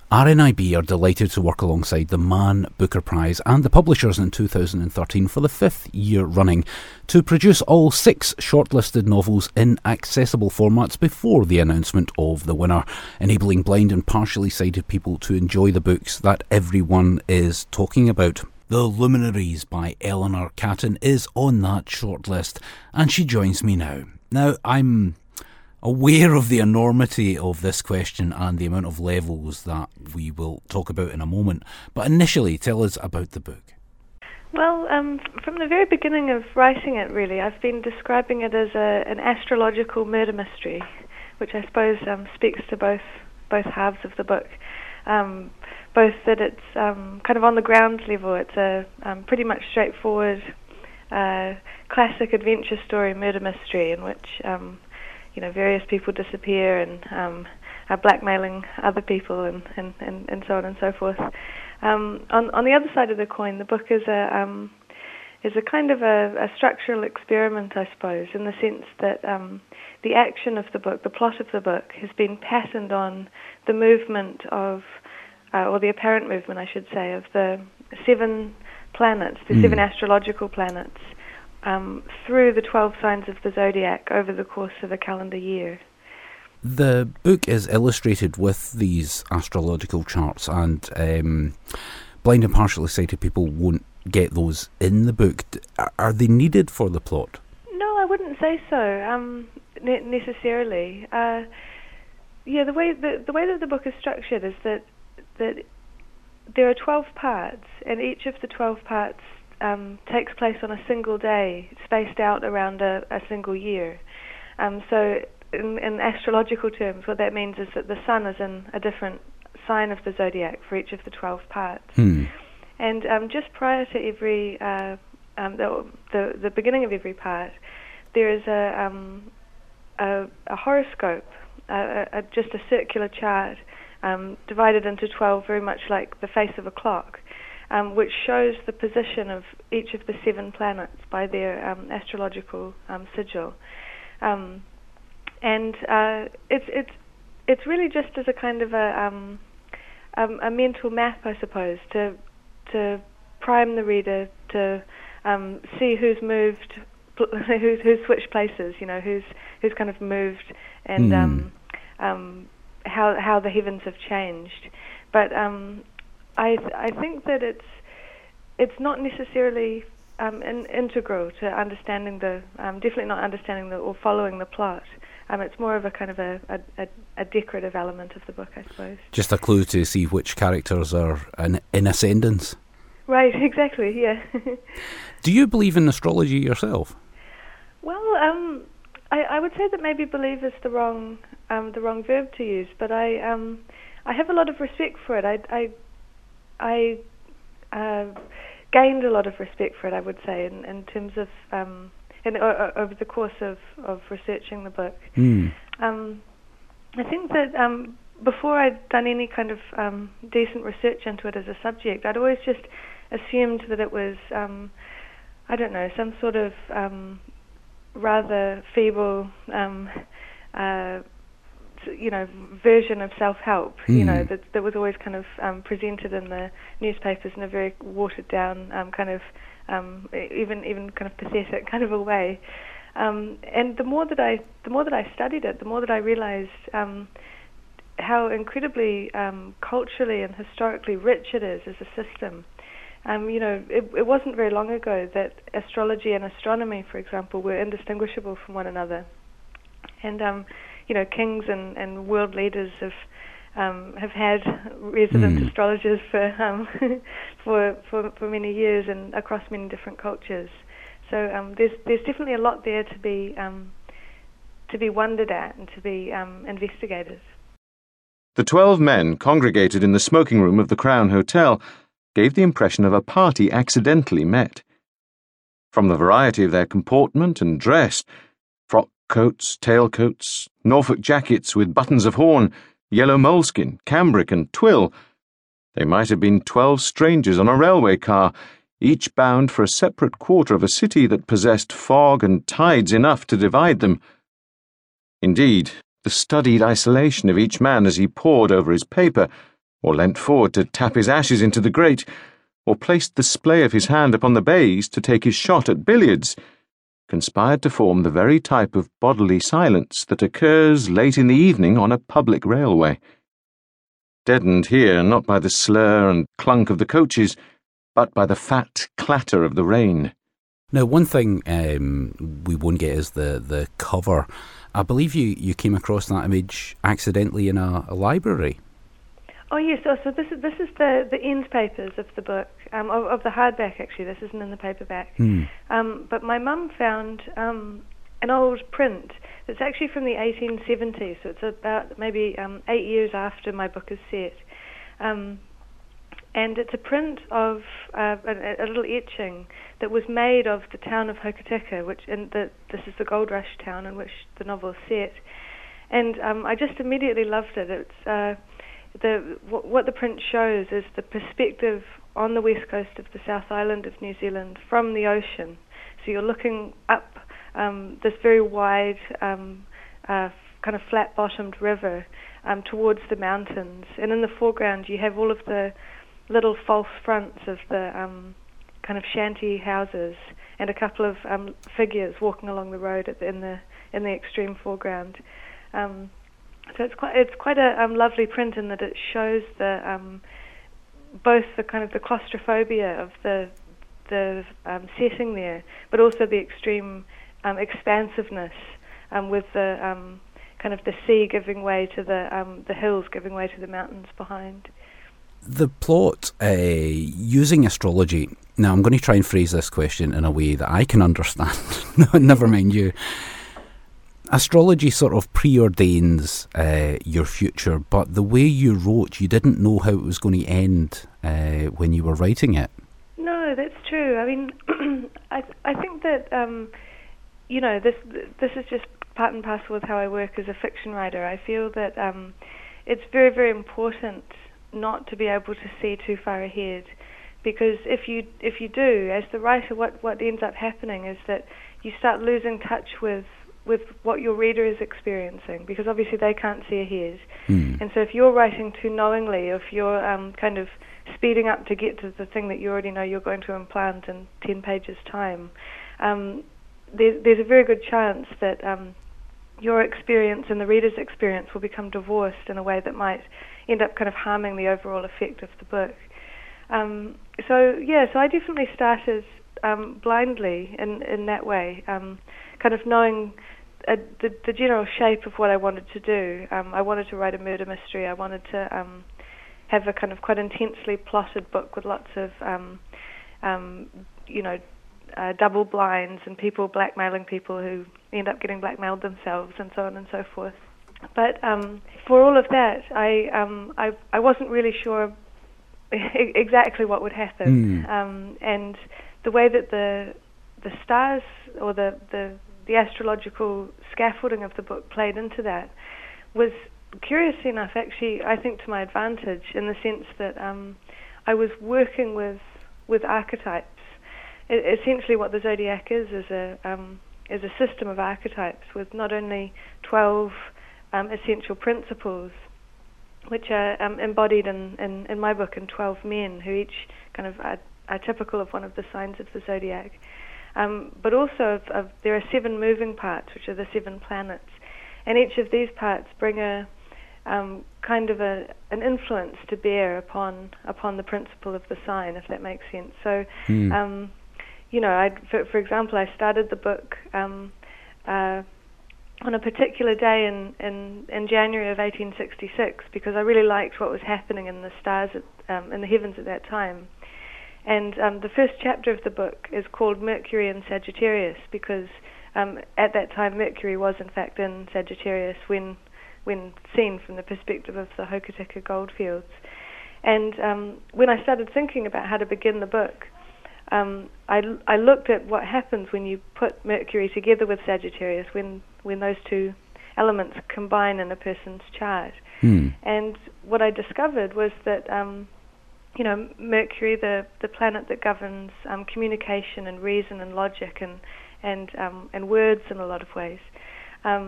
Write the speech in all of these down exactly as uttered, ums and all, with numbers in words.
R N I B are delighted to work alongside the Man Booker Prize and the publishers in two thousand thirteen for the fifth year running to produce all six shortlisted novels in accessible formats before the announcement of the winner, enabling blind and partially sighted people to enjoy the books that everyone is talking about. The Luminaries by Eleanor Catton is on that shortlist, and she joins me now. Now, I'm aware of the enormity of this question and the amount of levels that we will talk about in a moment, but initially tell us about the book. Well, um, from the very beginning of writing it, really, I've been describing it as a, an astrological murder mystery, which I suppose um, speaks to both both halves of the book. Um, both that it's um, kind of on the ground level, it's a um, pretty much straightforward, uh, classic adventure story murder mystery in which um, you know, various people disappear and um, are blackmailing other people and, and, and, and so on and so forth. Um, on, on the other side of the coin, the book is a um, is a kind of a, a structural experiment, I suppose, in the sense that um, the action of the book, the plot of the book, has been patterned on the movement of, uh, or the apparent movement, I should say, of the seven planets, the mm. seven astrological planets, Um, through the twelve signs of the zodiac over the course of a calendar year. The book is illustrated with these astrological charts, and um, blind and partially sighted people won't get those in the book. Are they needed for the plot? No, I wouldn't say so um, ne- necessarily. Uh, yeah, the way the, the way that the book is structured is that that there are twelve parts, and each of the twelve parts Um, takes place on a single day, spaced out around a, a single year. Um, so in, in astrological terms, what that means is that the sun is in a different sign of the zodiac for each of the twelve parts. Hmm. And um, just prior to every, uh, um, the, the, the beginning of every part, there is a, um, a, a horoscope, a, a, just a circular chart um, divided into twelve, very much like the face of a clock. Um, which shows the position of each of the seven planets by their um, astrological um, sigil, um, and uh, it's it's it's really just as a kind of a um, um, a mental map, I suppose, to to prime the reader to um, see who's moved, who's who's switched places, you know, who's who's kind of moved, and mm. um, um, how how the heavens have changed, but. Um, I th- I think that it's it's not necessarily um, in, integral to understanding the um, definitely not understanding the or following the plot. Um, it's more of a kind of a, a, a decorative element of the book, I suppose. Just a clue to see which characters are in, in ascendance. Right, exactly. Yeah. Do you believe in astrology yourself? Well, um, I, I would say that maybe believe is the wrong um, the wrong verb to use, but I um, I have a lot of respect for it. I. I I uh, gained a lot of respect for it, I would say, in, in terms of um, in, uh, over the course of, of researching the book. Mm. Um, I think that um, before I'd done any kind of um, decent research into it as a subject, I'd always just assumed that it was, um, I don't know, some sort of um, rather feeble um, uh, you know, version of self-help, mm. you know, that that was always kind of um, presented in the newspapers in a very watered-down um, kind of, um, even even kind of pathetic kind of a way. Um, and the more that I the more that I studied it, the more that I realized um, how incredibly um, culturally and historically rich it is as a system. Um, you know, it, it wasn't very long ago that astrology and astronomy, for example, were indistinguishable from one another, and um, you know, kings and, and world leaders have um, have had resident mm. astrologers for, um, for for for many years and across many different cultures. So um, there's there's definitely a lot there to be um, to be wondered at and to be um, investigated. The twelve men congregated in the smoking room of the Crown Hotel gave the impression of a party accidentally met. From the variety of their comportment and dress, frock coats, tailcoats, Norfolk jackets with buttons of horn, yellow moleskin, cambric and twill, they might have been twelve strangers on a railway car, each bound for a separate quarter of a city that possessed fog and tides enough to divide them. Indeed, the studied isolation of each man as he pored over his paper or leant forward to tap his ashes into the grate, or placed the splay of his hand upon the baize to take his shot at billiards, conspired to form the very type of bodily silence that occurs late in the evening on a public railway. Deadened here not by the slur and clunk of the coaches, but by the fat clatter of the rain. Now, one thing um, we won't get is the, the cover. I believe you, you came across that image accidentally in a, a library. Oh yes, oh, so this is this is the, the end papers of the book, um, of, of the hardback actually. This isn't in the paperback. Hmm. Um, but my mum found um, an old print that's actually from the eighteen seventies, so it's about maybe um, eight years after my book is set. Um, and it's a print of uh, a, a little etching that was made of the town of Hokitika, which in the, this is the gold rush town in which the novel is set. And um, I just immediately loved it. It's uh, the w- what the print shows is the perspective on the west coast of the South Island of New Zealand from the ocean. So you're looking up um, this very wide, um, uh, kind of flat-bottomed river um, towards the mountains, and in the foreground you have all of the little false fronts of the um, kind of shanty houses, and a couple of um, figures walking along the road at the, in the in the extreme foreground. Um, so it's quite it's quite a um, lovely print in that it shows the um, both the kind of the claustrophobia of the the um, setting there, but also the extreme um, expansiveness um, with the um, kind of the sea giving way to the um, the hills giving way to the mountains behind. The plot, uh, using astrology. Now, I'm going to try and phrase this question in a way that I can understand. Never mind you. Astrology sort of preordains uh, your future, but the way you wrote, you didn't know how it was going to end uh, when you were writing it. No, that's true. I mean, I I think that um, you know this this is just part and parcel with how I work as a fiction writer. I feel that um, it's very very important not to be able to see too far ahead, because if you if you do, as the writer, what what ends up happening is that you start losing touch with with what your reader is experiencing, because obviously they can't see ahead. Mm. And so if you're writing too knowingly, if you're um, kind of speeding up to get to the thing that you already know you're going to implant in ten pages time, um, there's, there's a very good chance that um, your experience and the reader's experience will become divorced in a way that might end up kind of harming the overall effect of the book. Um, so yeah, so I definitely started um, blindly in, in that way, um, kind of knowing uh, the, the general shape of what I wanted to do. Um, I wanted to write a murder mystery. I wanted to um, have a kind of quite intensely plotted book with lots of, um, um, you know, uh, double blinds and people blackmailing people who end up getting blackmailed themselves, and so on and so forth. But um, for all of that, I um, I, I wasn't really sure exactly what would happen, Mm. um, and the way that the the stars or the, the the astrological scaffolding of the book played into that was, curiously enough, actually I think to my advantage, in the sense that um, I was working with with archetypes. It, essentially, what the zodiac is is a um, is a system of archetypes with not only twelve um, essential principles, which are um, embodied in, in, in my book in twelve men, who each kind of are, are typical of one of the signs of the zodiac. Um, but also, of, of, there are seven moving parts, which are the seven planets, and each of these parts bring a um, kind of a an influence to bear upon upon the principle of the sign, if that makes sense. So, Mm. um, you know, I, for, for example, I started the book um, uh, on a particular day in, in, in January of eighteen sixty-six, because I really liked what was happening in the stars, at, um, in the heavens at that time. And um, the first chapter of the book is called Mercury in Sagittarius, because um, at that time Mercury was in fact in Sagittarius when when seen from the perspective of the Hokitika goldfields. And um, when I started thinking about how to begin the book, um, I, I looked at what happens when you put Mercury together with Sagittarius, when, when those two elements combine in a person's chart. Mm. And what I discovered was that um, you know, Mercury, the, the planet that governs um, communication and reason and logic and and um, and words in a lot of ways, um,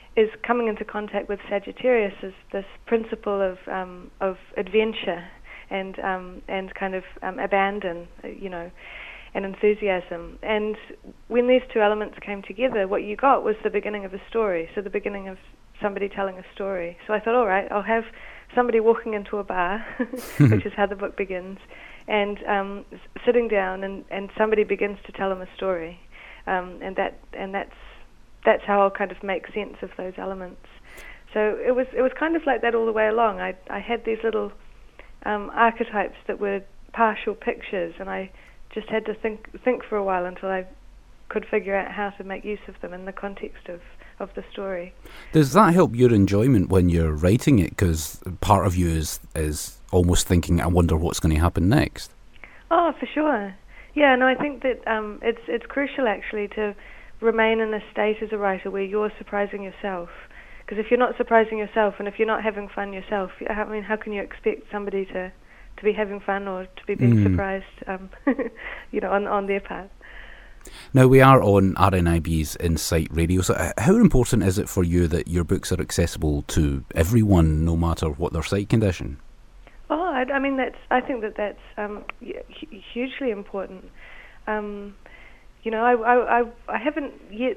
is coming into contact with Sagittarius as this principle of um, of adventure and um, and kind of um, abandon, you know, and enthusiasm. And when these two elements came together, what you got was the beginning of a story. So the beginning of somebody telling a story. So I thought, all right, I'll have somebody walking into a bar, which is how the book begins, and um, s- sitting down, and, and somebody begins to tell them a story, um, and that and that's that's how I'll kind of make sense of those elements. So it was it was kind of like that all the way along. I I had these little um, archetypes that were partial pictures, and I just had to think think for a while until I could figure out how to make use of them in the context of, of the story. Does that help your enjoyment when you're writing it? Because part of you is is almost thinking, I wonder what's going to happen next. Oh, for sure. Yeah, no, I think that um, it's it's crucial actually to remain in a state as a writer where you're surprising yourself. Because if you're not surprising yourself, and if you're not having fun yourself, I mean, how can you expect somebody to, to be having fun or to be being mm. surprised, um, you know, on on their part? Now, we are on R N I B's Insight Radio, so how important is it for you that your books are accessible to everyone, no matter what their sight condition? Oh, I, I mean, that's. I think that that's um, hugely important. Um, you know, I, I, I, I haven't yet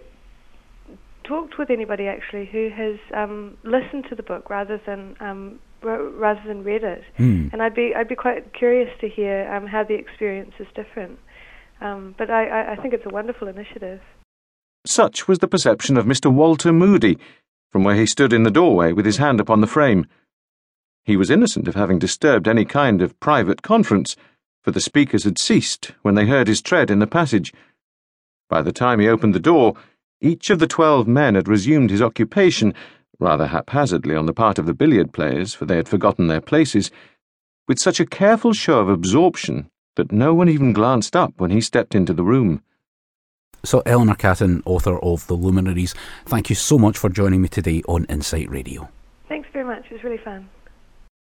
talked with anybody actually who has um, listened to the book rather than um, r- rather than read it, mm. and I'd be I'd be quite curious to hear um, how the experience is different. Um, but I, I think it's a wonderful initiative. Such was the perception of Mister Walter Moody, from where he stood in the doorway with his hand upon the frame. He was innocent of having disturbed any kind of private conference, for the speakers had ceased when they heard his tread in the passage. By the time he opened the door, each of the twelve men had resumed his occupation, rather haphazardly on the part of the billiard players, for they had forgotten their places, with such a careful show of absorption that no one even glanced up when he stepped into the room. So, Eleanor Catton, author of The Luminaries, thank you so much for joining me today on Insight Radio. Thanks very much. It was really fun.